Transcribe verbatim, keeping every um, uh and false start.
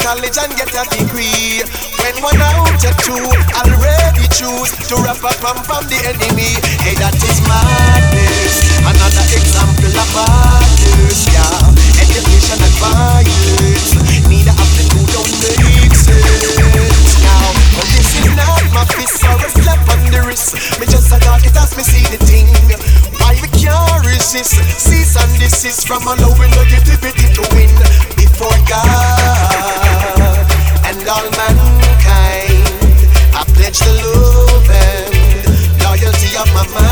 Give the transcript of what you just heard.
college and get a degree. When one out of two already choose to wrap up and from the enemy. Hey, that is madness. Another example of madness, yeah. Education and violence. Neither of the two don't make sense now. But this is not my fist or a slap on the wrist. Me just a talk it as me see the thing. Why we can't resist? Cease and desist from allowing negativity to win before God and all mankind. I pledge to love and loyalty of my mind.